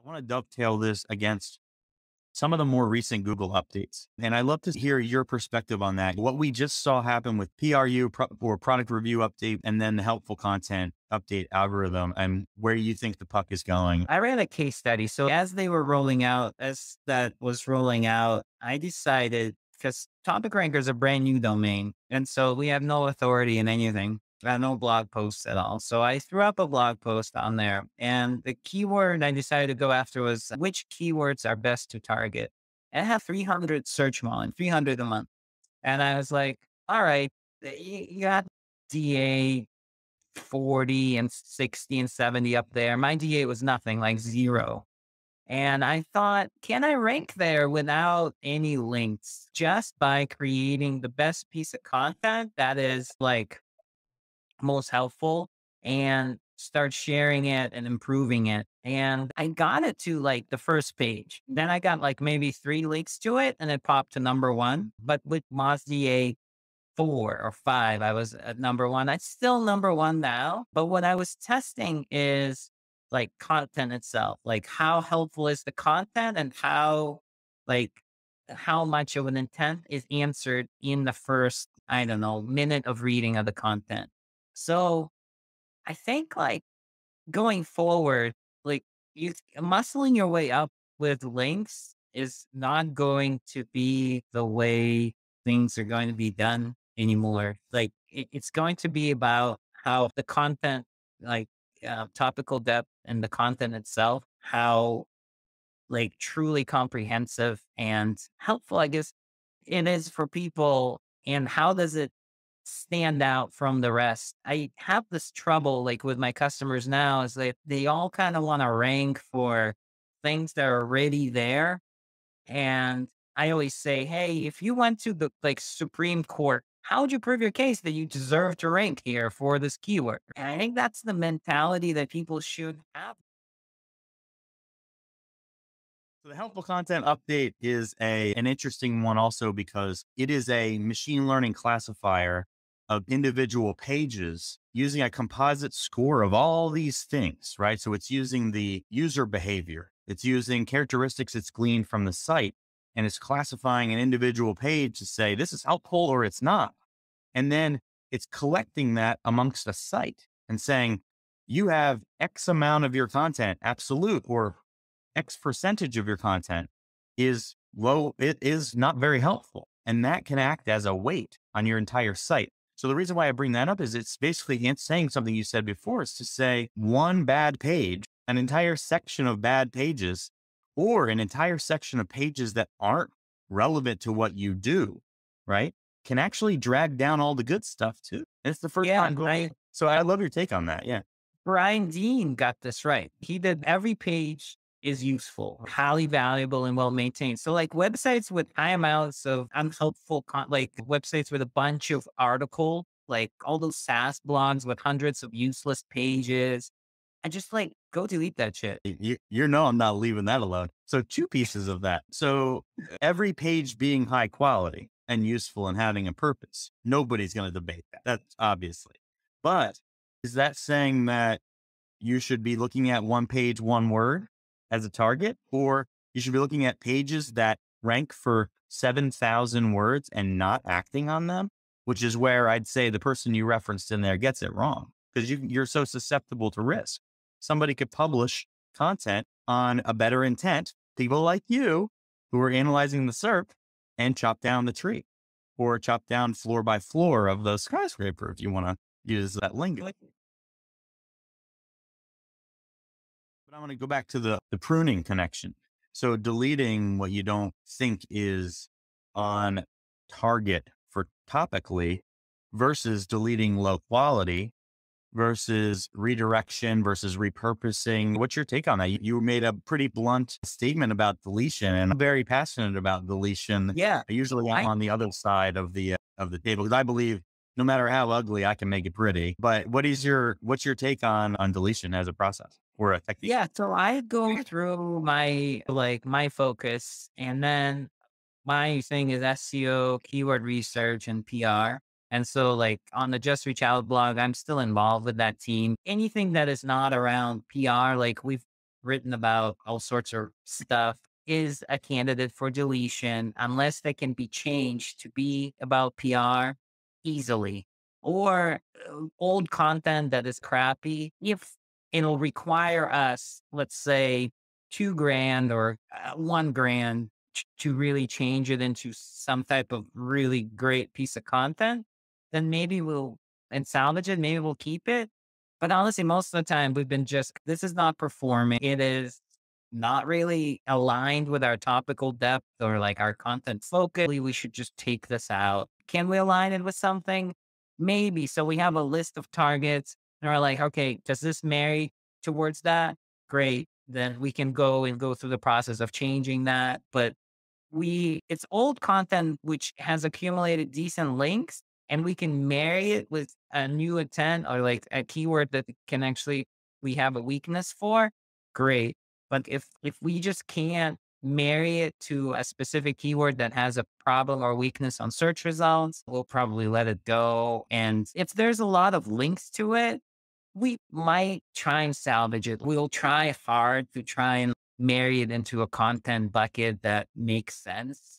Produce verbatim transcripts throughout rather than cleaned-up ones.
I want to dovetail this against some of the more recent Google updates. And I'd love to hear your perspective on that. What we just saw happen with P R U pro- or product review update, and then the helpful content update algorithm, and where you think the puck is going. I ran a case study. So as they were rolling out, as that was rolling out, I decided because Topic Ranker is a brand new domain. And so we have no authority in anything, uh, no blog posts at all. So I threw up a blog post on there. And the keyword I decided to go after was which keywords are best to target. And I have three hundred search volume, three hundred a month. And I was like, all right, you, you got D A forty and sixty and seventy up there. My D A was nothing, like zero. And I thought, can I rank there without any links just by creating the best piece of content that is like most helpful and start sharing it and improving it? And I got it to like the first page. Then I got like maybe three links to it and it popped to number one. But with Moz D A four or five, I was at number one. I'm still number one now, but what I was testing is like content itself, like how helpful is the content and how like how much of an intent is answered in the first, I don't know, minute of reading of the content. So I think like going forward, like you muscling your way up with links is not going to be the way things are going to be done anymore. Like it, it's going to be about how the content, like uh, topical depth and the content itself, how like truly comprehensive and helpful, I guess it is for people, and how does it stand out from the rest? I have this trouble like with my customers now is that they all kind of want to rank for things that are already there. And I always say, hey, if you went to the like Supreme Court, how would you prove your case that you deserve to rank here for this keyword? And I think that's the mentality that people should have. So the helpful content update is a an interesting one also because it is a machine learning classifier of individual pages using a composite score of all these things, right? So it's using the user behavior. It's using characteristics it's gleaned from the site, and it's classifying an individual page to say this is helpful or it's not. And then it's collecting that amongst a site and saying you have X amount of your content, absolute or X percentage of your content is low, it is not very helpful. And that can act as a weight on your entire site. So the reason why I bring that up is it's basically it's saying something you said before is to say one bad page, an entire section of bad pages, or an entire section of pages that aren't relevant to what you do, right? Can actually drag down all the good stuff too. And it's the first Yeah, time going. I So I love your take on that. Yeah. Brian Dean got this right. He did every page is useful, highly valuable, and well maintained. So, like websites with high amounts of unhelpful, con- like websites with a bunch of article, like all those SaaS blogs with hundreds of useless pages, and just like go delete that shit. You, you know, I'm not leaving that alone. So two pieces of that. So every page being high quality and useful and having a purpose, nobody's going to debate that. That's obviously. But is that saying that you should be looking at one page, one word as a target, or you should be looking at pages that rank for seven thousand words and not acting on them, which is where I'd say the person you referenced in there gets it wrong because you, you're so susceptible to risk. Somebody could publish content on a better intent, people like you who are analyzing the S E R P and chop down the tree or chop down floor by floor of the skyscraper if you want to use that lingo. But I want to go back to the, the pruning connection. So deleting what you don't think is on target for topically versus deleting low quality versus redirection versus repurposing. What's your take on that? You, you made a pretty blunt statement about deletion, and I'm very passionate about deletion. Yeah, I usually am I on the other side of the uh, of the table because I believe no matter how ugly, I can make it pretty. But what is your what's your take on on deletion as a process or a technique? yeah. So I go through my like my focus, and then my thing is S E O, keyword research, and P R. And so, like on the Just Reach Out blog, I'm still involved with that team. Anything that is not around P R, like we've written about all sorts of stuff is a candidate for deletion unless they can be changed to be about P R easily. Or uh, old content that is crappy, if it'll require us, let's say, two grand or uh, one grand ch- to really change it into some type of really great piece of content, then maybe we'll and salvage it. Maybe we'll keep it. But honestly, most of the time we've been just, this is not performing. It is not really aligned with our topical depth or like our content focus. We should just take this out. Can we align it with something? Maybe. So we have a list of targets and are like, okay, does this marry towards that? Great. Then we can go and go through the process of changing that. But we, it's old content which has accumulated decent links and we can marry it with a new intent or like a keyword that can actually, we have a weakness for. Great. But if, if we just can't marry it to a specific keyword that has a problem or weakness on search results, we'll probably let it go. And if there's a lot of links to it, we might try and salvage it. We'll try hard to try and marry it into a content bucket that makes sense.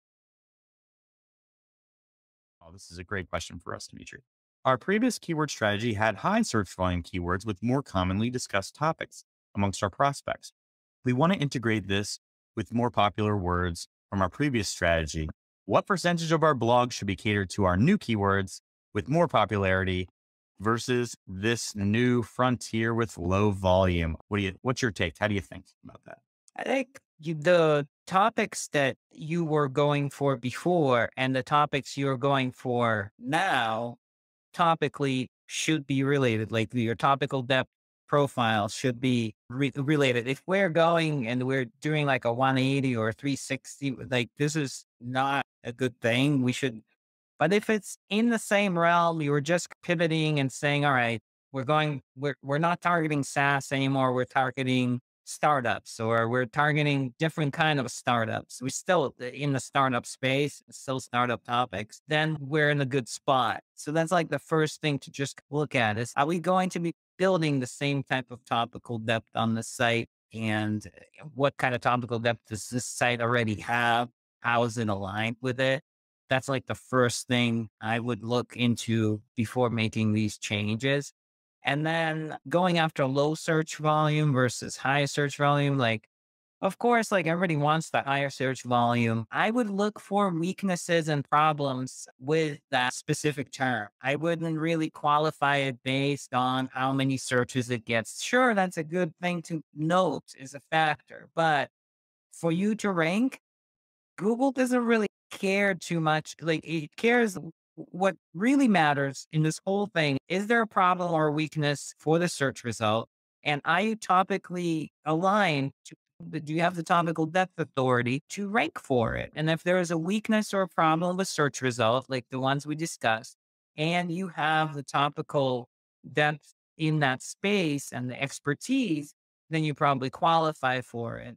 Oh, this is a great question for us, Dimitri. Our previous keyword strategy had high search volume keywords with more commonly discussed topics amongst our prospects. We want to integrate this with more popular words from our previous strategy. What percentage of our blog should be catered to our new keywords with more popularity versus this new frontier with low volume? What do you, what's your take? How do you think about that? I think you, the topics that you were going for before and the topics you're going for now topically should be related. Like your topical depth profile should be re- related. If we're going and we're doing like a one eighty or three sixty, like this is not a good thing. We should, but if it's in the same realm, you were just pivoting and saying, all right, we're going, we're, we're not targeting SaaS anymore. We're targeting startups or we're targeting different kind of startups. We still in the startup space, still startup topics, then we're in a good spot. So that's like the first thing to just look at is, are we going to be building the same type of topical depth on the site? And what kind of topical depth does this site already have? How is it aligned with it? That's like the first thing I would look into before making these changes. And then going after low search volume versus high search volume, like, of course, like everybody wants the higher search volume. I would look for weaknesses and problems with that specific term. I wouldn't really qualify it based on how many searches it gets. Sure, that's a good thing to note is a factor, but for you to rank, Google doesn't really care too much. Like it cares what really matters in this whole thing. Is there a problem or a weakness for the search result? And are you topically aligned to, do you have the topical depth authority to rank for it? And if there is a weakness or a problem with search result, like the ones we discussed, and you have the topical depth in that space and the expertise, then you probably qualify for it.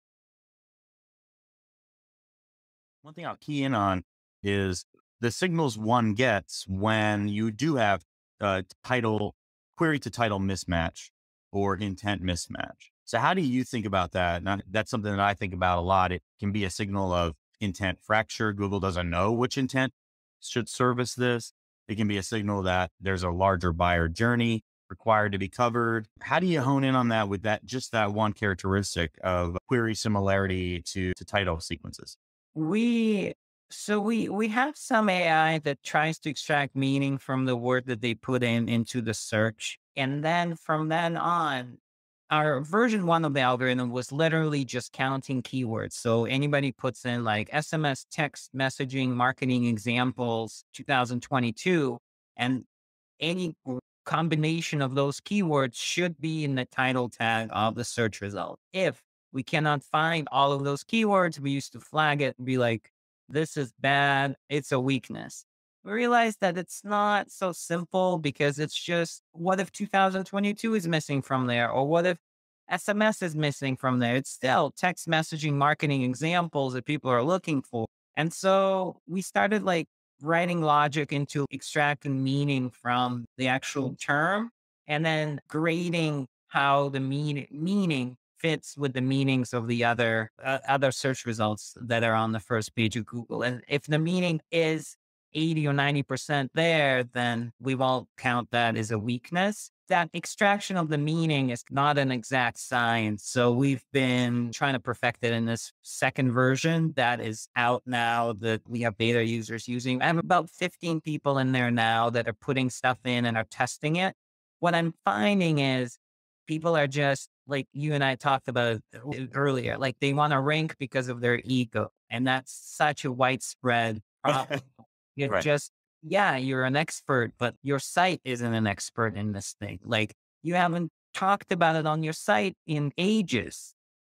One thing I'll key in on is the signals one gets when you do have uh, title, query to title mismatch or intent mismatch. So how do you think about that? Now, that's something that I think about a lot. It can be a signal of intent fracture. Google doesn't know which intent should service this. It can be a signal that there's a larger buyer journey required to be covered. How do you hone in on that with that, just that one characteristic of query similarity to, to title sequences? We so we we have some A I that tries to extract meaning from the word that they put in into the search. And then from then on, our version one of the algorithm was literally just counting keywords. So anybody puts in like S M S text messaging marketing examples two thousand twenty-two, and any combination of those keywords should be in the title tag of the search result. If we cannot find all of those keywords, we used to flag it and be like, this is bad. It's a weakness. We realized that it's not so simple because it's just, what if two thousand twenty-two is missing from there? Or what if S M S is missing from there? It's still text messaging marketing examples that people are looking for. And so we started like writing logic into extracting meaning from the actual term and then grading how the mean, meaning fits with the meanings of the other uh, other search results that are on the first page of Google. And if the meaning is eighty or ninety percent there, then we won't count that as a weakness. That extraction of the meaning is not an exact science. So we've been trying to perfect it in this second version that is out now that we have beta users using. I have about fifteen people in there now that are putting stuff in and are testing it. What I'm finding is people are just like you and I talked about earlier, like they want to rank because of their ego. And that's such a widespread problem. You're Right. just, yeah, you're an expert, but your site isn't an expert in this thing. Like you haven't talked about it on your site in ages.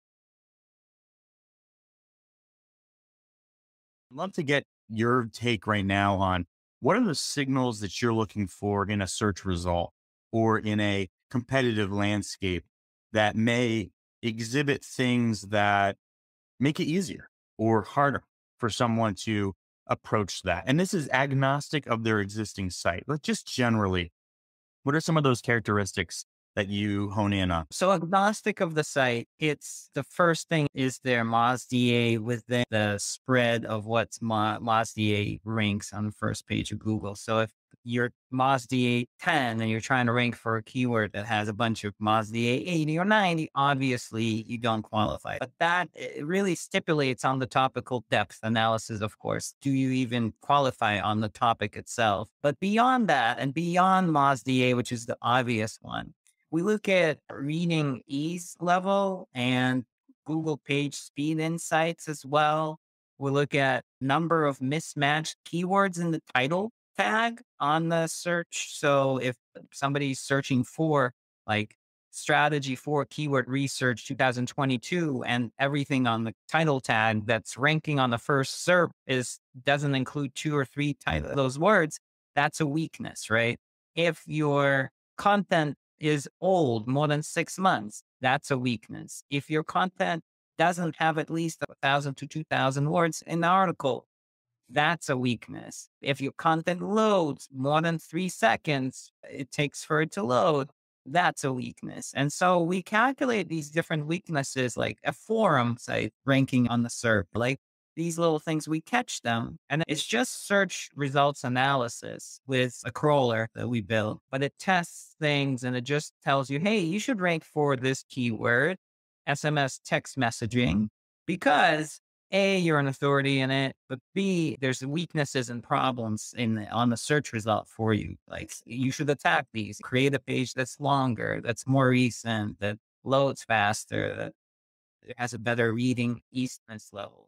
I'd love to get your take right now on what are the signals that you're looking for in a search result or in a competitive landscape that may exhibit things that make it easier or harder for someone to approach that. And this is agnostic of their existing site, but just generally, what are some of those characteristics that you hone in on? So agnostic of the site, it's the first thing is their MozDA within the spread of what's Mo- MozDA ranks on the first page of Google. So if you're MozDA ten and you're trying to rank for a keyword that has a bunch of MozDA eighty or ninety, obviously you don't qualify. But that it really stipulates on the topical depth analysis, of course. Do you even qualify on the topic itself? But beyond that and beyond MozDA, which is the obvious one, we look at reading ease level and Google page speed insights as well. We look at number of mismatched keywords in the title tag on the search. So if somebody's searching for like strategy for keyword research two thousand twenty-two and everything on the title tag that's ranking on the first S E R P is doesn't include two or three title, those words, that's a weakness, right? If your content is old, more than six months, that's a weakness. If your content doesn't have at least a thousand to two thousand words in the article, that's a weakness. If your content loads more than three seconds, it takes for it to load, that's a weakness. And so we calculate these different weaknesses like a forum site ranking on the S E R P, like these little things, we catch them. And it's just search results analysis with a crawler that we built, but it tests things and it just tells you, hey, you should rank for this keyword, S M S text messaging, because A, you're an authority in it, but B, there's weaknesses and problems in the, on the search result for you. Like you should attack these, create a page that's longer, that's more recent, that loads faster, that has a better reading easiness level.